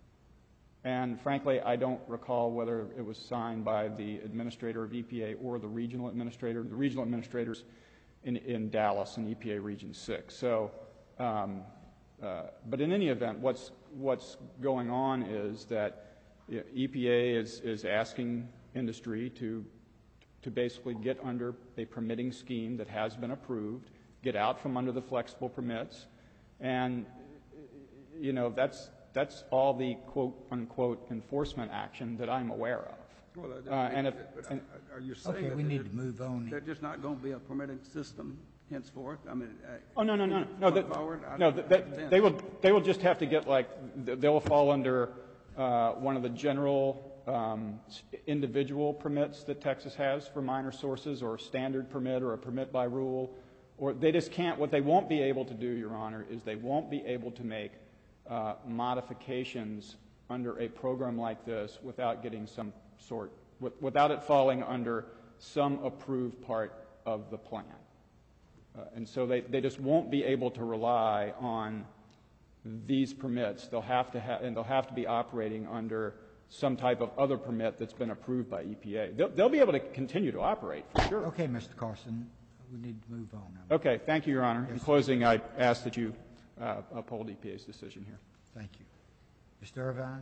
And frankly, I don't recall whether it was signed by the administrator of E P A or the regional administrator. The regional administrators in, in Dallas in E P A Region six. So, um, uh, but in any event, what's, what's going on is that you know, E P A is, is asking industry to, to basically get under a permitting scheme that has been approved, get out from under the flexible permits, and you know, that's, that's all the quote-unquote enforcement action that I'm aware of. Well, Uh, and if, but and, are you saying Okay, that we there- need to move on. there's just not going to be a permitting system henceforth? I mean, uh, oh, no, no, no, no, no, going that, forward, I no, don't that, understand. they will, they will just have to get like, th- they'll fall under, uh, one of the general, um, s- individual permits that Texas has for minor sources, or a standard permit, or a permit by rule, or they just can't, what they won't be able to do, Your Honor, is they won't be able to make Uh, modifications under a program like this without getting some sort, with, without it falling under some approved part of the plan. Uh, and so they, they just won't be able to rely on these permits. They'll have to have, and they'll have to be operating under some type of other permit that's been approved by E P A. They'll, they'll be able to continue to operate, for sure. Okay, Mister Carson, we need to move on now. Okay, thank you, Your Honor. In closing, I ask that you uh, uphold E P A's decision here. Thank you. Mister Irvine?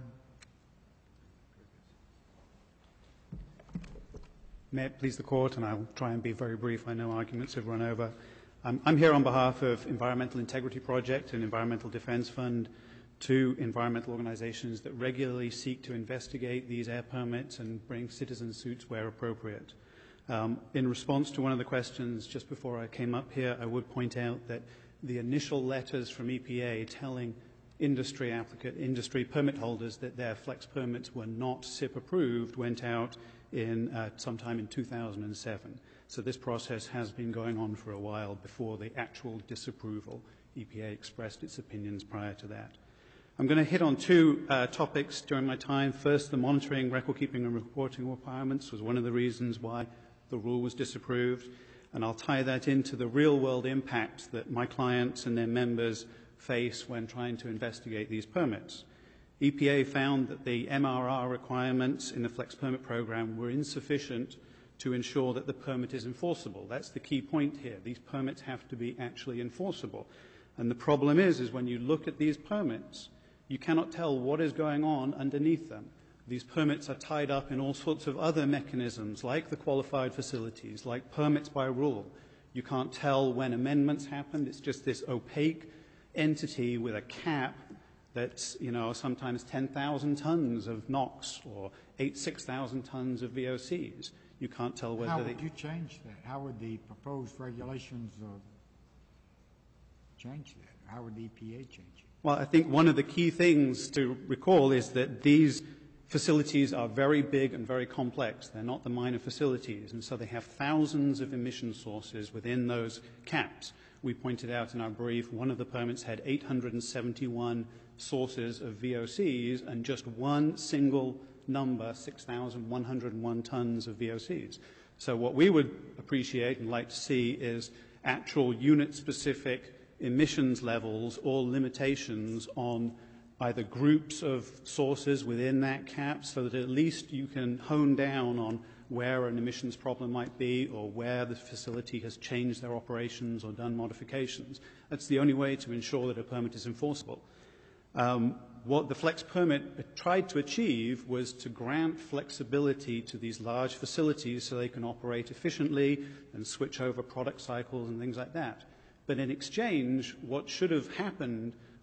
May it please the Court, and I'll try and be very brief. I know arguments have run over. Um, I'm here on behalf of Environmental Integrity Project and Environmental Defense Fund, two environmental organizations that regularly seek to investigate these air permits and bring citizen suits where appropriate. Um, in response to one of the questions just before I came up here, I would point out that the initial letters from E P A telling industry applicant, industry permit holders that their flex permits were not S I P approved went out in uh, sometime in two thousand seven. So this process has been going on for a while before the actual disapproval. E P A expressed its opinions prior to that. I'm going to hit on two uh, topics during my time. First, the monitoring, record keeping and reporting requirements was one of the reasons why the rule was disapproved. And I'll tie that into the real world impact that my clients and their members face when trying to investigate these permits. E P A found that the M R R requirements in the Flex Permit Program were insufficient to ensure that the permit is enforceable. That's the key point here. These permits have to be actually enforceable. And the problem is, is when you look at these permits, you cannot tell what is going on underneath them. These permits are tied up in all sorts of other mechanisms, like the qualified facilities, like permits by rule. You can't tell when amendments happened. It's just this opaque entity with a cap that's, you know, sometimes ten thousand tons of NOx or eight, six thousand tons of V O Cs. You can't tell whether How they... would you change that? How would the proposed regulations uh, change that? How would the E P A change it? Well, I think one of the key things to recall is that these facilities are very big and very complex. They're not the minor facilities, and so they have thousands of emission sources within those caps. We pointed out in our brief one of the permits had eight hundred seventy-one sources of V O Cs and just one single number, six thousand one hundred one tons of V O Cs. So what we would appreciate and like to see is actual unit-specific emissions levels or limitations on either groups of sources within that cap so that at least you can hone down on where an emissions problem might be or where the facility has changed their operations or done modifications. That's the only way to ensure that a permit is enforceable. Um, what the Flex Permit tried to achieve was to grant flexibility to these large facilities so they can operate efficiently and switch over product cycles and things like that. But in exchange, what should have happened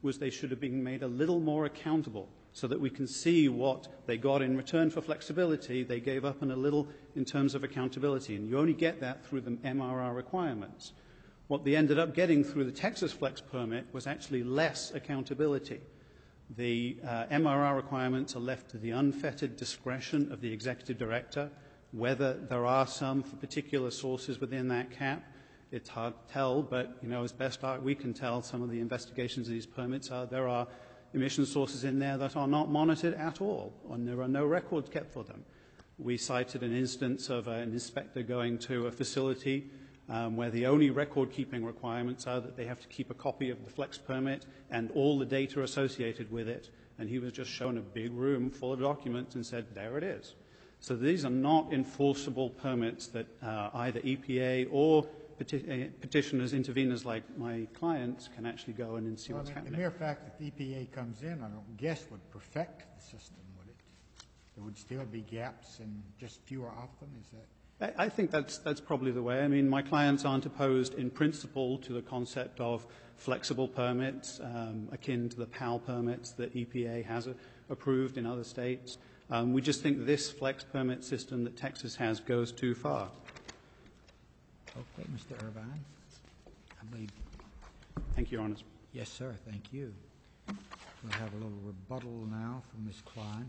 was they should have been made a little more accountable so that we can see what they got in return for flexibility. They gave up on a little in terms of accountability, and you only get that through the M R R requirements. What they ended up getting through the Texas Flex permit was actually less accountability. The uh, M R R requirements are left to the unfettered discretion of the executive director. Whether there are some for particular sources within that cap, it's hard to tell, but you know, as best we can tell, some of the investigations of these permits are there are emission sources in there that are not monitored at all, and there are no records kept for them. We cited an instance of an inspector going to a facility um, where the only record-keeping requirements are that they have to keep a copy of the flex permit and all the data associated with it, and he was just shown a big room full of documents and said, there it is. So these are not enforceable permits that uh, either E P A or peti- uh, petitioners, interveners like my clients can actually go in and see well, what's I mean, happening. The mere fact that the E P A comes in, I don't guess, would perfect the system, would it? There would still be gaps and just fewer of them, is that? I think that's, that's probably the way. I mean, my clients aren't opposed in principle to the concept of flexible permits um, akin to the P A L permits that E P A has a, approved in other states. Um, we just think this flex permit system that Texas has goes too far. Okay, Mister Irvine. I believe. Thank you, Your Honors. Yes, sir. Thank you. We'll have a little rebuttal now from Miz Klein.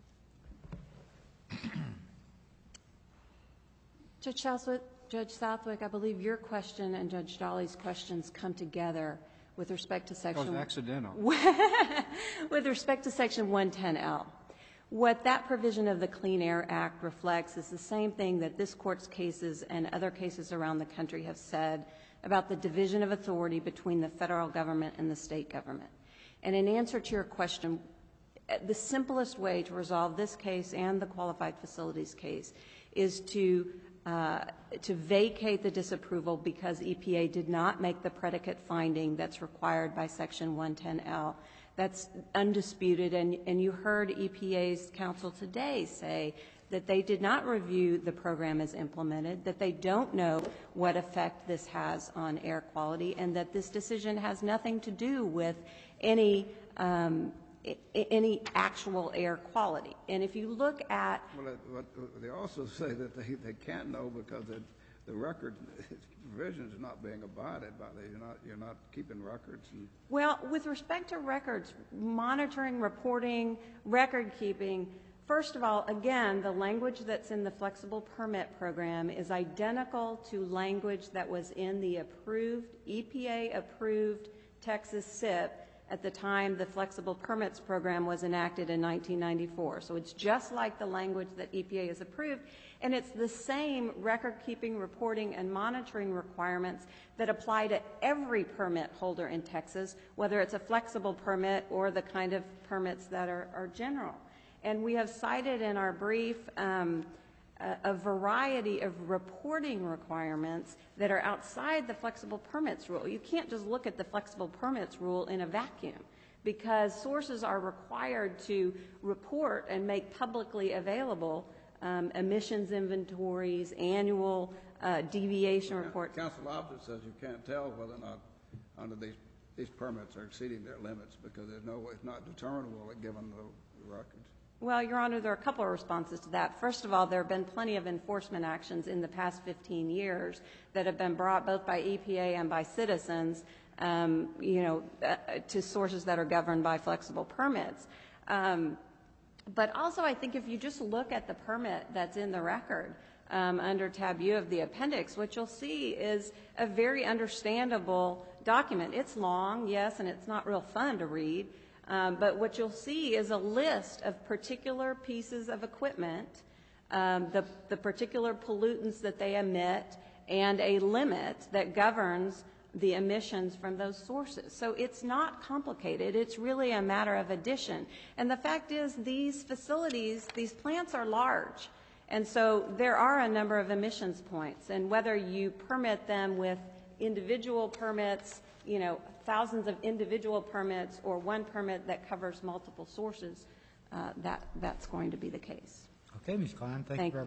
Judge Southwick, Judge Southwick, I believe your question and Judge Dolly's questions come together with respect to That was section accidental. with respect to section one ten L. What that provision of the Clean Air Act reflects is the same thing that this Court's cases and other cases around the country have said about the division of authority between the federal government and the state government. And in answer to your question, the simplest way to resolve this case and the qualified facilities case is to uh, to vacate the disapproval because E P A did not make the predicate finding that's required by section one ten L. That's undisputed, and, and you heard E P A's counsel today say that they did not review the program as implemented, that they don't know what effect this has on air quality, and that this decision has nothing to do with any um, I- any actual air quality. And if you look at... Well, it, what, they also say that they, they can't know because it, the record provisions are not being abided by. The, you're not you're not keeping records. And Well, with respect to records, monitoring, reporting, record keeping, first of all, again, the language that's in the flexible permit program is identical to language that was in the approved, E P A-approved Texas S I P at the time the flexible permits program was enacted in nineteen ninety-four. So it's just like the language that E P A has approved, and it's the same record-keeping, reporting, and monitoring requirements that apply to every permit holder in Texas, whether it's a flexible permit or the kind of permits that are, are general. And we have cited in our brief um, a, a variety of reporting requirements that are outside the flexible permits rule. You can't just look at the flexible permits rule in a vacuum, because sources are required to report and make publicly available um, emissions inventories, annual uh, deviation reports. Council Opposite says you can't tell whether or not under these these permits are exceeding their limits because there's no it's not determinable given the records. Well, Your Honor, there are a couple of responses to that. First of all, there have been plenty of enforcement actions in the past fifteen years that have been brought both by E P A and by citizens, um, you know, uh, to sources that are governed by flexible permits. Um, but also, I think if you just look at the permit that's in the record um, under tab U of the appendix, what you'll see is a very understandable document. It's long, yes, and it's not real fun to read. Um, but what you'll see is a list of particular pieces of equipment, um, the, the particular pollutants that they emit, and a limit that governs the emissions from those sources. So it's not complicated. It's really a matter of addition. And the fact is these facilities, these plants are large. And so there are a number of emissions points. And whether you permit them with individual permits, you know, thousands of individual permits or one permit that covers multiple sources, uh, that, that's going to be the case. Okay, Miz Klein, thank, Thank you very